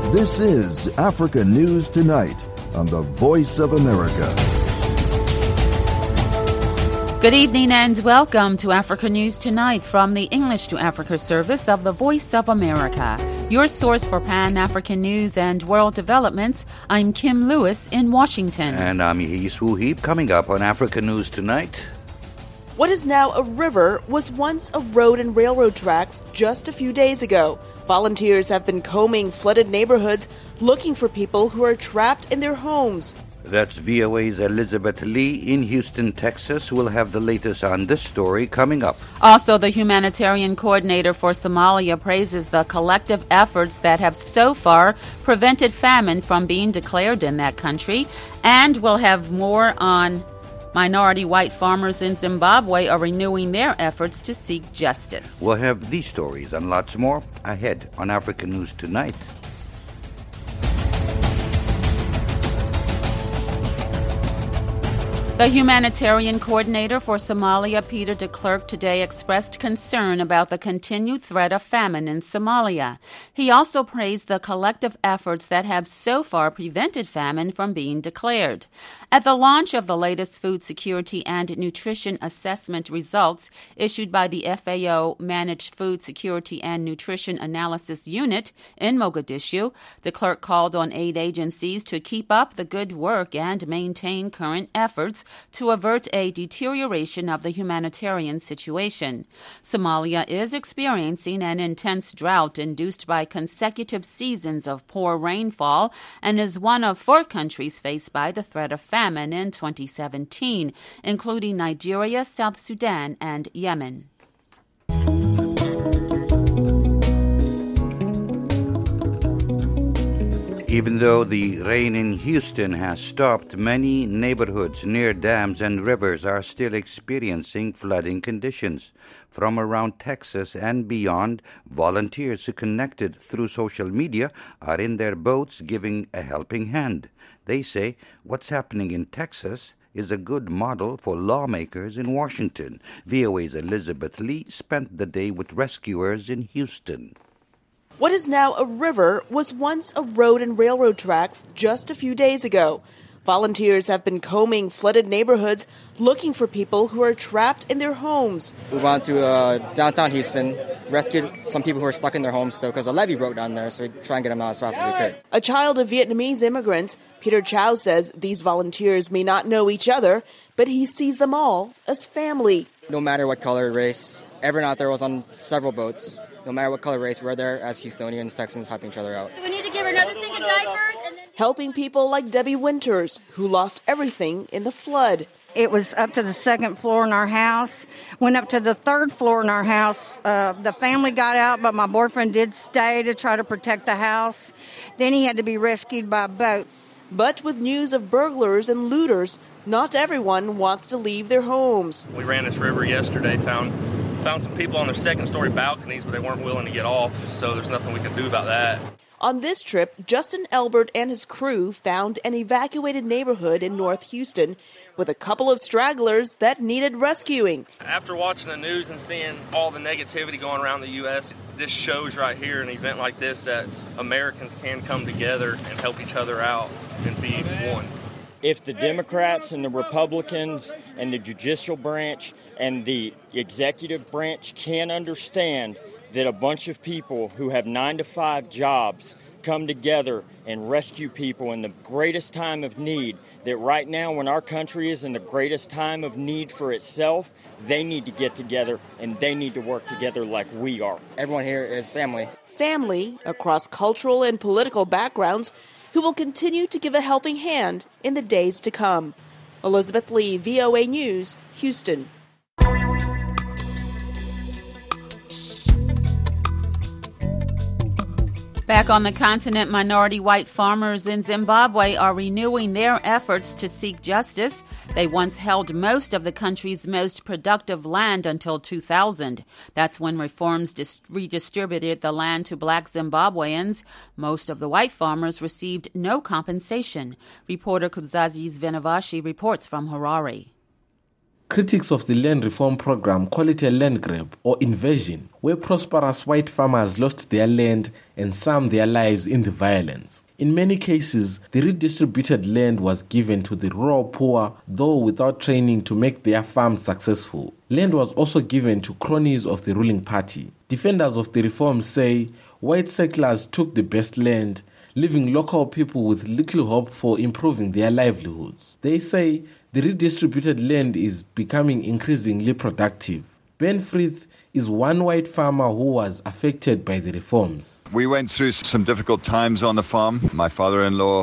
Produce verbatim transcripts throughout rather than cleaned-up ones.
This is Africa News Tonight on the Voice of America. Good evening and welcome to Africa News Tonight from the English to Africa service of the Voice of America. Your source for Pan-African news and world developments. I'm Kim Lewis in Washington. And I'm Yehis Wuhib. Coming up on Africa News Tonight. What is now a river was once a road and railroad tracks just a few days ago. Volunteers have been combing flooded neighborhoods looking for people who are trapped in their homes. That's V O A's Elizabeth Lee in Houston, Texas. We'll have the latest on this story coming up. Also, the humanitarian coordinator for Somalia praises the collective efforts that have so far prevented famine from being declared in that country. And we'll have more on minority white farmers in Zimbabwe are renewing their efforts to seek justice. We'll have these stories and lots more ahead on Africa News Tonight. The humanitarian coordinator for Somalia, Peter de Klerk, today expressed concern about the continued threat of famine in Somalia. He also praised the collective efforts that have so far prevented famine from being declared. At the launch of the latest food security and nutrition assessment results issued by the F A O Managed Food Security and Nutrition Analysis Unit in Mogadishu, de Klerk called on aid agencies to keep up the good work and maintain current efforts to avert a deterioration of the humanitarian situation. Somalia is experiencing an intense drought induced by consecutive seasons of poor rainfall and is one of four countries faced by the threat of famine in twenty seventeen, including Nigeria, South Sudan, and Yemen. Even though the rain in Houston has stopped, many neighborhoods near dams and rivers are still experiencing flooding conditions. From around Texas and beyond, volunteers who connected through social media are in their boats giving a helping hand. They say what's happening in Texas is a good model for lawmakers in Washington. V O A's Elizabeth Lee spent the day with rescuers in Houston. What is now a river was once a road and railroad tracks just a few days ago. Volunteers have been combing flooded neighborhoods looking for people who are trapped in their homes. We went to uh, downtown Houston, rescued some people who are stuck in their homes still because a levee broke down there, so we try and get them out as fast as we could. A child of Vietnamese immigrants, Peter Chow says these volunteers may not know each other, but he sees them all as family. No matter what color, race, everyone out there was on several boats. No matter what color, race, we're there as Houstonians, Texans, helping each other out. We need to give her another thing of diapers. And then helping people like Debbie Winters, who lost everything in the flood. It was up to the second floor in our house. Went up to the third floor in our house. Uh, the family got out, but my boyfriend did stay to try to protect the house. Then he had to be rescued by boat. But with news of burglars and looters, not everyone wants to leave their homes. We ran this river yesterday, found found some people on their second-story balconies, but they weren't willing to get off, so there's nothing we can do about that. On this trip, Justin Elbert and his crew found an evacuated neighborhood in North Houston with a couple of stragglers that needed rescuing. After watching the news and seeing all the negativity going around the U S, this shows right here, an event like this, that Americans can come together and help each other out and be one. If the Democrats and the Republicans and the judicial branch and the executive branch can understand that a bunch of people who have nine to five jobs come together and rescue people in the greatest time of need, that right now when our country is in the greatest time of need for itself, they need to get together and they need to work together like we are. Everyone here is family. Family across cultural and political backgrounds who will continue to give a helping hand in the days to come. Elizabeth Lee, V O A News, Houston. Back on the continent, minority white farmers in Zimbabwe are renewing their efforts to seek justice. They once held most of the country's most productive land until two thousand. That's when reforms dis- redistributed the land to black Zimbabweans. Most of the white farmers received no compensation. Reporter Kuzazi Zvenavashi reports from Harare. Critics of the land reform program call it a land grab or invasion, where prosperous white farmers lost their land and some their lives in the violence. In many cases, the redistributed land was given to the rural poor, though without training to make their farms successful. Land was also given to cronies of the ruling party. Defenders of the reform say white settlers took the best land, leaving local people with little hope for improving their livelihoods. They say the redistributed land is becoming increasingly productive. Ben Frith is one white farmer who was affected by the reforms. We went through some difficult times on the farm. My father-in-law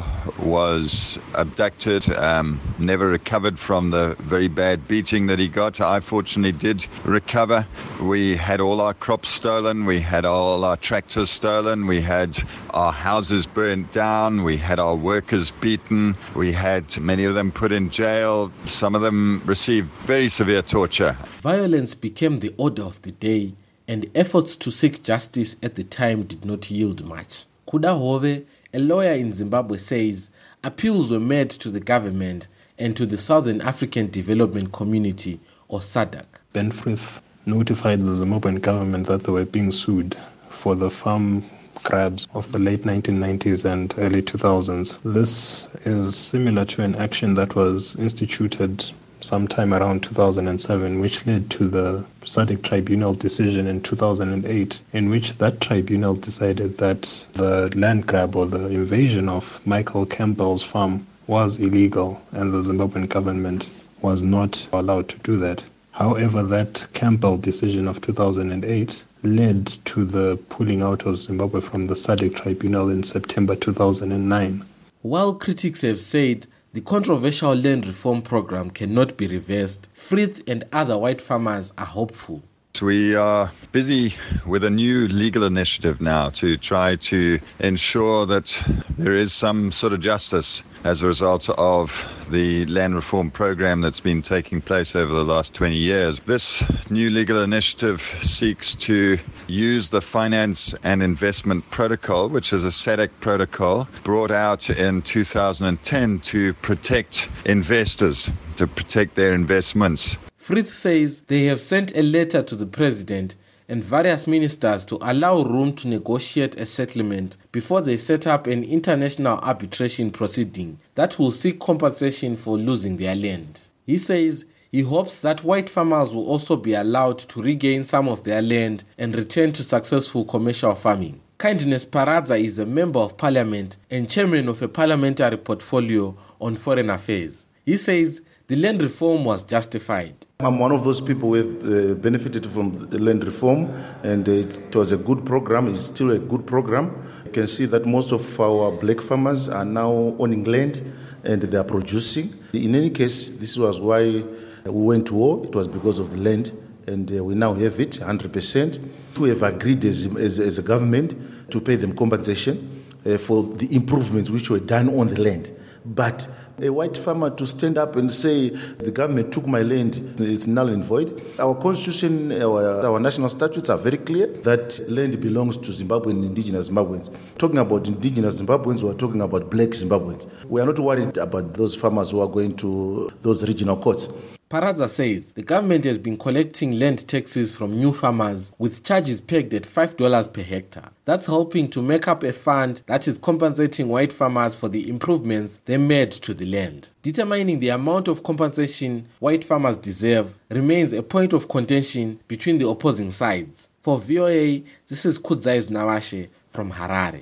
was abducted, um, never recovered from the very bad beating that he got. I fortunately did recover. We had all our crops stolen. We had all our tractors stolen. We had our houses burnt down. We had our workers beaten. We had many of them put in jail. Some of them received very severe torture. Violence became the order of the day, and efforts to seek justice at the time did not yield much. Kuda Hove, a lawyer in Zimbabwe, says appeals were made to the government and to the Southern African Development Community, or S A D C. Ben Frith notified the Zimbabwean government that they were being sued for the farm grabs of the late nineteen nineties and early two thousands. This is similar to an action that was instituted sometime around two thousand seven, which led to the S A D C tribunal decision in two thousand eight, in which that tribunal decided that the land grab or the invasion of Michael Campbell's farm was illegal and the Zimbabwean government was not allowed to do that. However, that Campbell decision of two thousand eight led to the pulling out of Zimbabwe from the S A D C tribunal in September two thousand nine. While critics have said the controversial land reform program cannot be reversed, Frith and other white farmers are hopeful. We are busy with a new legal initiative now to try to ensure that there is some sort of justice as a result of the land reform program that's been taking place over the last twenty years. This new legal initiative seeks to use the Finance and Investment Protocol, which is a S A D C protocol brought out in two thousand ten to protect investors, to protect their investments. Frith says they have sent a letter to the president and various ministers to allow room to negotiate a settlement before they set up an international arbitration proceeding that will seek compensation for losing their land. He says he hopes that white farmers will also be allowed to regain some of their land and return to successful commercial farming. Kindness Paradza is a member of parliament and chairman of a parliamentary portfolio on foreign affairs. He says the land reform was justified. I'm one of those people who have uh, benefited from the land reform, and it, it was a good program. It's still a good program. You can see that most of our black farmers are now owning land and they are producing. In any case, this was why we went to war. It was because of the land, and uh, we now have it one hundred percent. We have agreed as, as, as a government to pay them compensation uh, for the improvements which were done on the land. But a white farmer to stand up and say the government took my land is null and void. Our constitution, our, our national statutes are very clear that land belongs to Zimbabwean indigenous Zimbabweans. Talking about indigenous Zimbabweans, we are talking about black Zimbabweans. We are not worried about those farmers who are going to those regional courts. Paradza says the government has been collecting land taxes from new farmers with charges pegged at five dollars per hectare. That's helping to make up a fund that is compensating white farmers for the improvements they made to the land. Determining the amount of compensation white farmers deserve remains a point of contention between the opposing sides. For V O A, this is Kudzai Nawashe from Harare.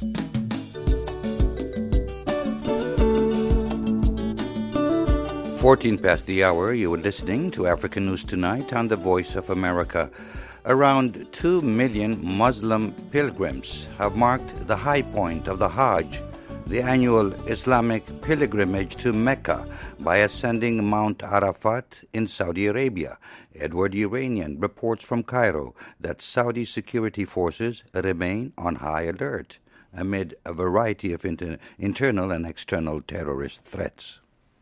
fourteen past the hour, you were listening to African News Tonight on the Voice of America. Around two million Muslim pilgrims have marked the high point of the Hajj, the annual Islamic pilgrimage to Mecca, by ascending Mount Arafat in Saudi Arabia. Edward Iranian reports from Cairo that Saudi security forces remain on high alert amid a variety of inter- internal and external terrorist threats.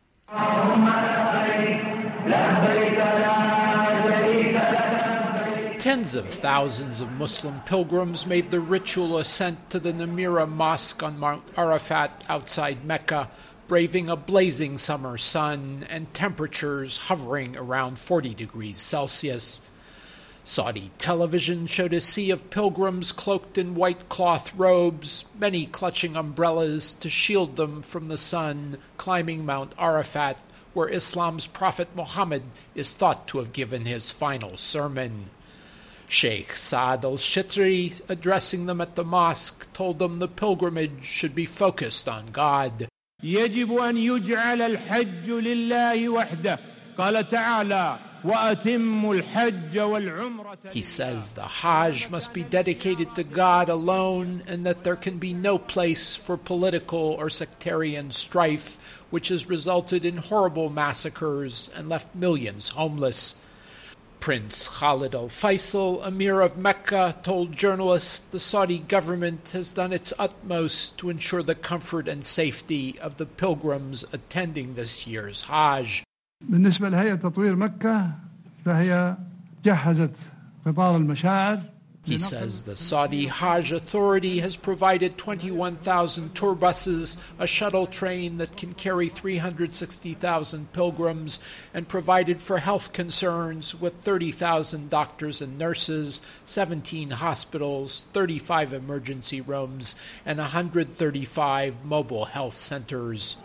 Tens of thousands of Muslim pilgrims made the ritual ascent to the Namira Mosque on Mount Arafat outside Mecca braving a blazing summer sun and temperatures hovering around forty degrees Celsius. Saudi television showed a sea of pilgrims cloaked in white cloth robes, many clutching umbrellas to shield them from the sun, climbing Mount Arafat, where Islam's Prophet Muhammad is thought to have given his final sermon. Sheikh Saad al-Shitri, addressing them at the mosque, told them the pilgrimage should be focused on God. يجب أن يجعل الحج لله وحده قال تعالى وأتم الحج والعمرة. He says the Hajj must be dedicated to God alone and that there can be no place for political or sectarian strife, which has resulted in horrible massacres and left millions homeless. Prince Khalid al-Faisal, Emir of Mecca, told journalists the Saudi government has done its utmost to ensure the comfort and safety of the pilgrims attending this year's Hajj. بالنسبة لهيئة تطوير مكة فهي جهزت قطار المشاعر. He says the Saudi Hajj Authority has provided twenty-one thousand tour buses, a shuttle train that can carry three hundred sixty thousand pilgrims, and provided for health concerns with thirty thousand doctors and nurses, seventeen hospitals, thirty-five emergency rooms, and one hundred thirty-five mobile health centers.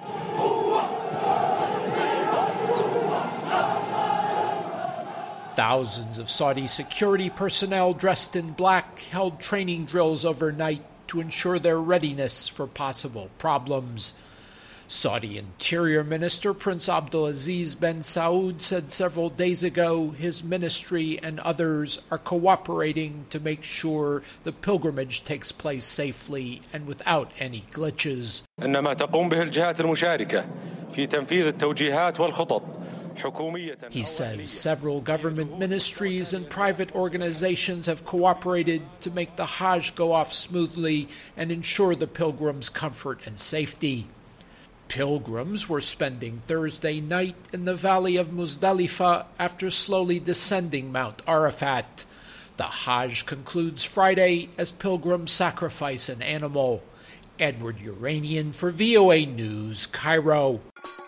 Thousands of Saudi security personnel dressed in black held training drills overnight to ensure their readiness for possible problems. Saudi Interior Minister Prince Abdulaziz bin Saud said several days ago his ministry and others are cooperating to make sure the pilgrimage takes place safely and without any glitches. إنما تقوم به الجهات المشاركة في تنفيذ التوجيهات والخطط. He says several government ministries and private organizations have cooperated to make the Hajj go off smoothly and ensure the pilgrims' comfort and safety. Pilgrims were spending Thursday night in the valley of Muzdalifah after slowly descending Mount Arafat. The Hajj concludes Friday as pilgrims sacrifice an animal. Edward Uranian for V O A News, Cairo.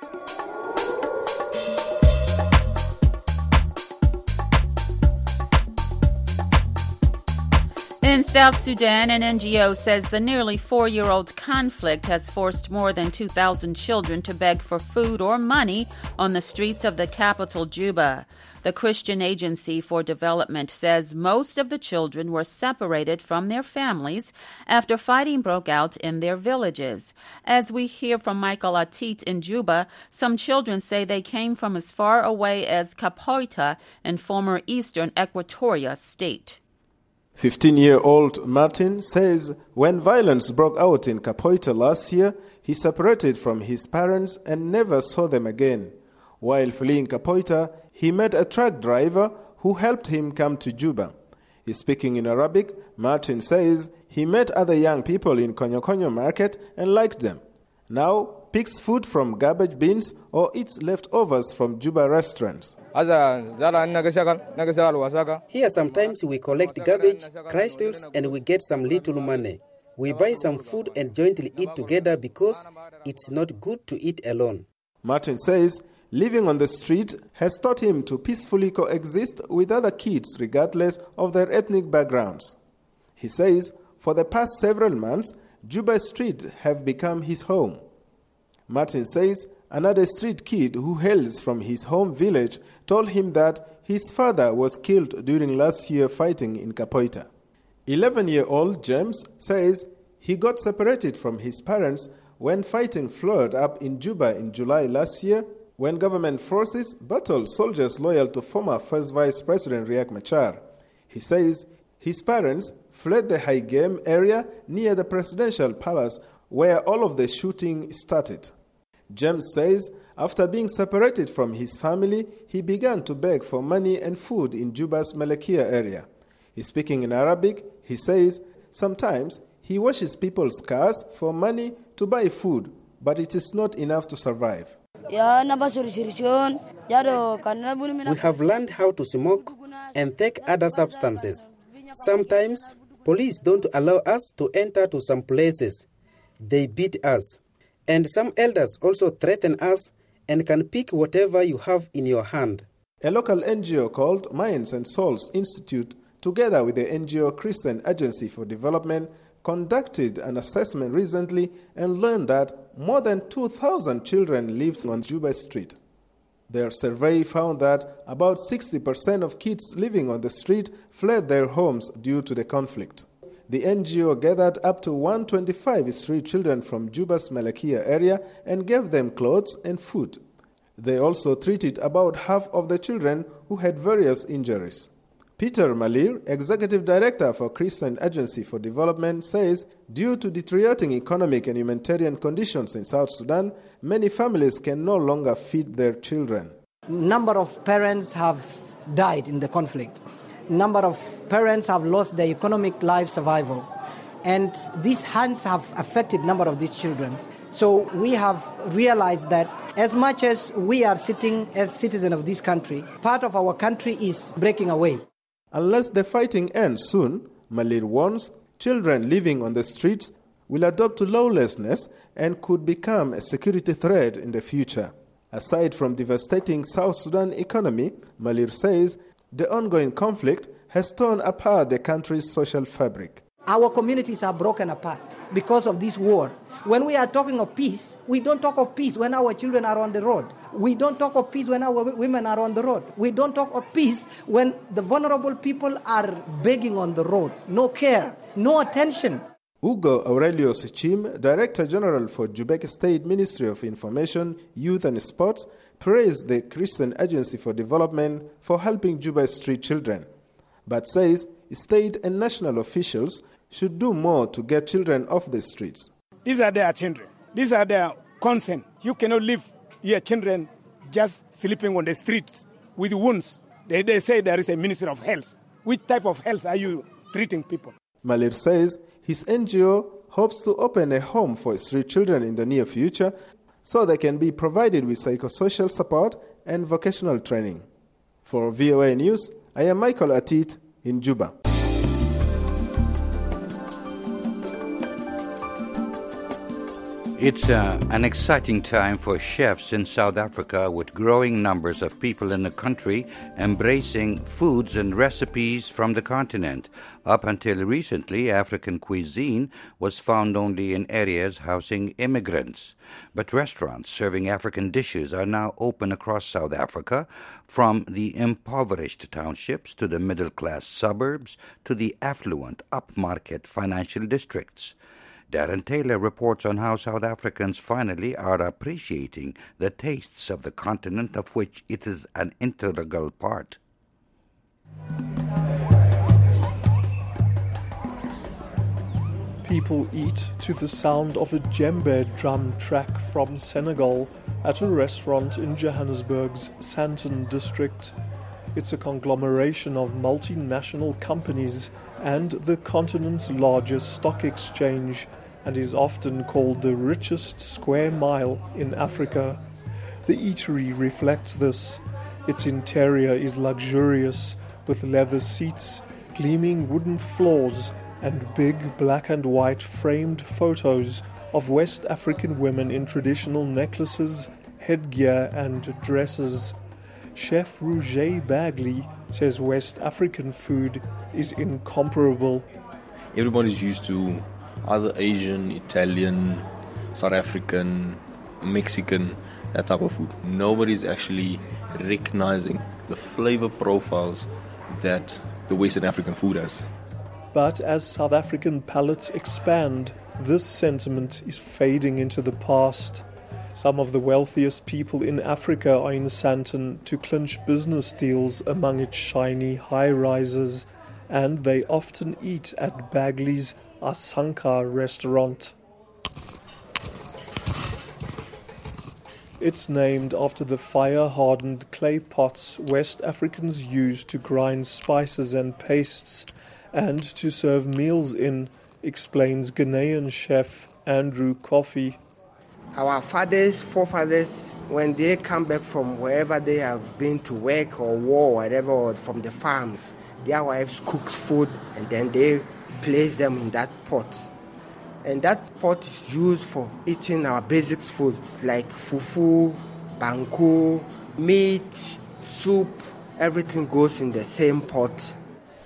In South Sudan, an N G O says the nearly four-year-old conflict has forced more than two thousand children to beg for food or money on the streets of the capital, Juba. The Christian Agency for Development says most of the children were separated from their families after fighting broke out in their villages. As we hear from Michael Atit in Juba, some children say they came from as far away as Kapoita in former eastern Equatoria state. fifteen-year-old Martin says when violence broke out in Kapoita last year, he separated from his parents and never saw them again. While fleeing Kapoita, he met a truck driver who helped him come to Juba. He's speaking in Arabic. Martin says he met other young people in Konyo Konyo market and liked them. Now, picks food from garbage bins or eats leftovers from Juba restaurants. Here sometimes we collect garbage, crystals, and we get some little money. We buy some food and jointly eat together because it's not good to eat alone. Martin says living on the street has taught him to peacefully coexist with other kids regardless of their ethnic backgrounds. He says for the past several months, Juba Street have become his home. Martin says another street kid who hails from his home village told him that his father was killed during last year's fighting in Kapoita. eleven-year-old James says he got separated from his parents when fighting flared up in Juba in July last year when government forces battled soldiers loyal to former First Vice President Riek Machar. He says his parents fled the High Game area near the presidential palace where all of the shooting started. James says after being separated from his family, he began to beg for money and food in Juba's Malakia area. He's speaking in Arabic. He says sometimes he washes people's cars for money to buy food, but it is not enough to survive. We have learned how to smoke and take other substances. Sometimes police don't allow us to enter to some places. They beat us. And some elders also threaten us and can pick whatever you have in your hand. A local N G O called Minds and Souls Institute, together with the N G O Christian Agency for Development, conducted an assessment recently and learned that more than two thousand children live on Juba Street. Their survey found that about sixty percent of kids living on the street fled their homes due to the conflict. The N G O gathered up to one hundred twenty-five street children from Juba's Malakia area and gave them clothes and food. They also treated about half of the children who had various injuries. Peter Malir, Executive Director for Christian Agency for Development, says due to deteriorating economic and humanitarian conditions in South Sudan, many families can no longer feed their children. Number of parents have died in the conflict. Number of parents have lost their economic life survival. And these hands have affected number of these children. So we have realized that as much as we are sitting as citizens of this country, part of our country is breaking away. Unless the fighting ends soon, Malir warns, children living on the streets will adopt to lawlessness and could become a security threat in the future. Aside from devastating South Sudan economy, Malir says the ongoing conflict has torn apart the country's social fabric. Our communities are broken apart because of this war. When we are talking of peace, we don't talk of peace when our children are on the road. We don't talk of peace when our women are on the road. We don't talk of peace when the vulnerable people are begging on the road. No care, no attention. Hugo Aurelio Sichim, Director General for Quebec State Ministry of Information, Youth and Sports, praised the Christian Agency for Development for helping Juba street children, but says state and national officials should do more to get children off the streets. These are their children. These are their concern. You cannot leave your children just sleeping on the streets with wounds. They, they say there is a Ministry of Health. Which type of health are you treating people? Malir says his N G O hopes to open a home for street children in the near future so they can be provided with psychosocial support and vocational training. For V O A News, I am Michael Atit in Juba. It's uh, an exciting time for chefs in South Africa, with growing numbers of people in the country embracing foods and recipes from the continent. Up until recently, African cuisine was found only in areas housing immigrants. But restaurants serving African dishes are now open across South Africa, from the impoverished townships to the middle-class suburbs to the affluent upmarket financial districts. Darren Taylor reports on how South Africans finally are appreciating the tastes of the continent of which it is an integral part. People eat to the sound of a djembe drum track from Senegal at a restaurant in Johannesburg's Sandton district. It's a conglomeration of multinational companies and the continent's largest stock exchange, and is often called the richest square mile in Africa. The eatery reflects this. Its interior is luxurious, with leather seats, gleaming wooden floors, and big black and white framed photos of West African women in traditional necklaces, headgear, and dresses. Chef Roger Bagley says West African food is incomparable. Everybody's used to either Asian, Italian, South African, Mexican, that type of food. Nobody's actually recognizing the flavor profiles that the Western African food has. But as South African palates expand, this sentiment is fading into the past. Some of the wealthiest people in Africa are in Sandton to clinch business deals among its shiny high-rises, and they often eat at Bagley's Asanka restaurant. It's named after the fire-hardened clay pots West Africans use to grind spices and pastes and to serve meals in, explains Ghanaian chef Andrew Coffey. Our fathers, forefathers, when they come back from wherever they have been to work or war or whatever, or from the farms, their wives cook food and then they place them in that pot. And that pot is used for eating our basic foods like fufu, banku, meat, soup. Everything goes in the same pot.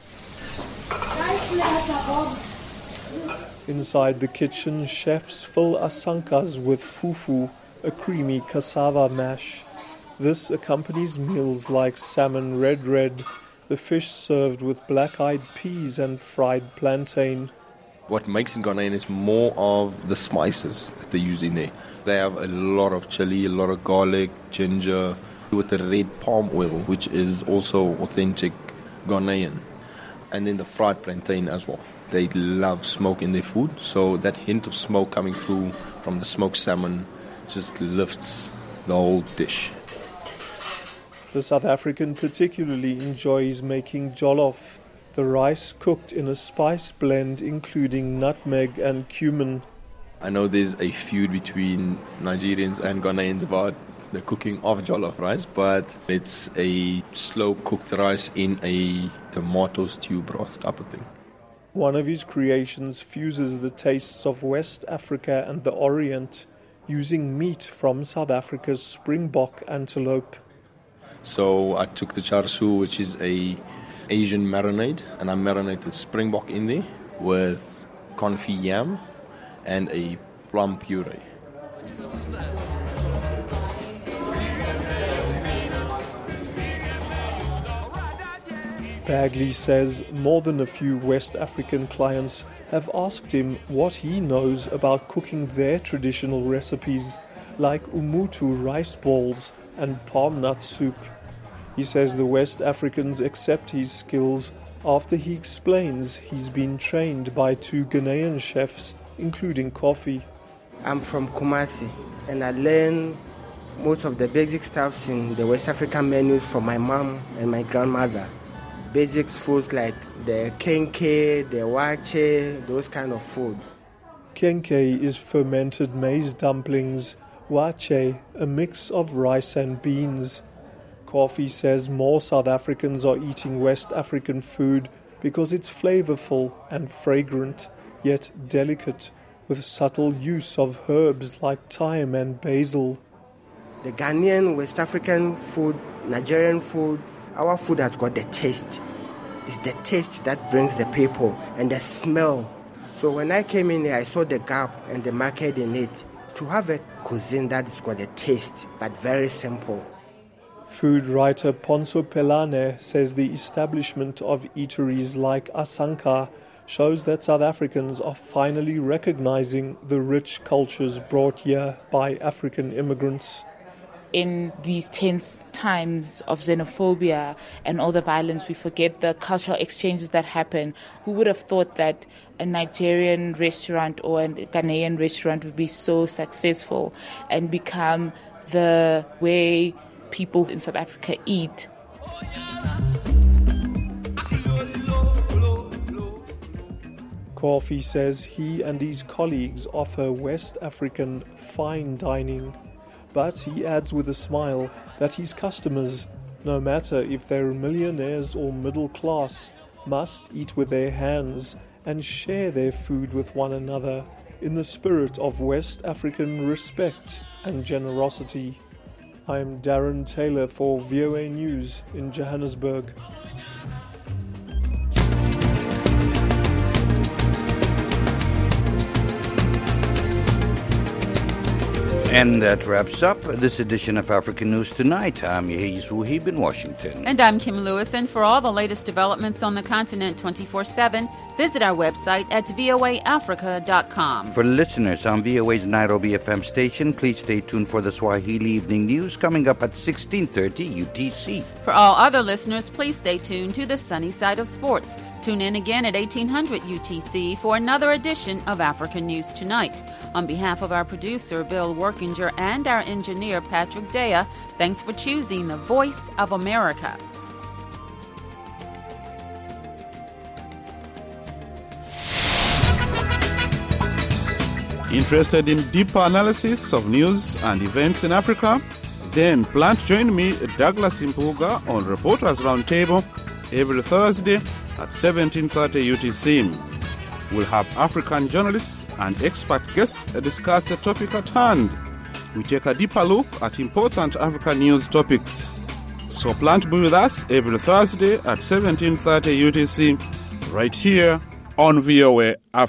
Inside the kitchen, chefs fill asankas with fufu, a creamy cassava mash. This accompanies meals like salmon red red, the fish served with black-eyed peas and fried plantain. What makes it Ghanaian is more of the spices that they use in there. They have a lot of chili, a lot of garlic, ginger, with the red palm oil, which is also authentic Ghanaian. And then the fried plantain as well. They love smoke in their food, so that hint of smoke coming through from the smoked salmon just lifts the whole dish. The South African particularly enjoys making jollof, the rice cooked in a spice blend including nutmeg and cumin. I know there's a feud between Nigerians and Ghanaians about the cooking of jollof rice, but it's a slow-cooked rice in a tomato stew broth type of thing. One of his creations fuses the tastes of West Africa and the Orient, using meat from South Africa's springbok antelope. So I took the char siu, which is a Asian marinade, and I marinated springbok in there with confit yam and a plum puree. Bagley says more than a few West African clients have asked him what he knows about cooking their traditional recipes, like umutu rice balls and palm nut soup. He says the West Africans accept his skills after he explains he's been trained by two Ghanaian chefs, including coffee. I'm from Kumasi, and I learned most of the basic stuffs in the West African menu from my mom and my grandmother. Basic foods like the kenke, the wache, those kind of food. Kenke is fermented maize dumplings, wache, a mix of rice and beans. Coffee says more South Africans are eating West African food because it's flavorful and fragrant, yet delicate, with subtle use of herbs like thyme and basil. The Ghanaian, West African food, Nigerian food, our food has got the taste. It's the taste that brings the people and the smell. So when I came in here, I saw the gap and the market in it. To have a cuisine that's got a taste, but very simple. Food writer Ponso Pelane says the establishment of eateries like Asanka shows that South Africans are finally recognizing the rich cultures brought here by African immigrants. In these tense times of xenophobia and all the violence, we forget the cultural exchanges that happen. Who would have thought that a Nigerian restaurant or a Ghanaian restaurant would be so successful and become the way people in South Africa eat? Coffee says he and his colleagues offer West African fine dining. But he adds with a smile that his customers, no matter if they're millionaires or middle class, must eat with their hands and share their food with one another in the spirit of West African respect and generosity. I'm Darren Taylor for V O A News in Johannesburg. And that wraps up this edition of African News Tonight. I'm Yahiz Wuhib in Washington. And I'm Kim Lewis. And for all the latest developments on the continent twenty-four seven, visit our website at voa africa dot com. For listeners on V O A's Nairobi F M station, please stay tuned for the Swahili Evening News coming up at sixteen thirty U T C. For all other listeners, please stay tuned to the sunny side of sports. Tune in again at eighteen hundred U T C for another edition of African News Tonight. On behalf of our producer, Bill Workinger, and our engineer, Patrick Dea, thanks for choosing the Voice of America. Interested in deeper analysis of news and events in Africa? Then plan to join me, Douglas Impuga, on Reporters Roundtable every Thursday at seventeen thirty U T C. we'll have African journalists and expert guests discuss the topic at hand. We take a deeper look at important African news topics. So plan to be with us every Thursday at seventeen thirty U T C, right here on V O A Africa.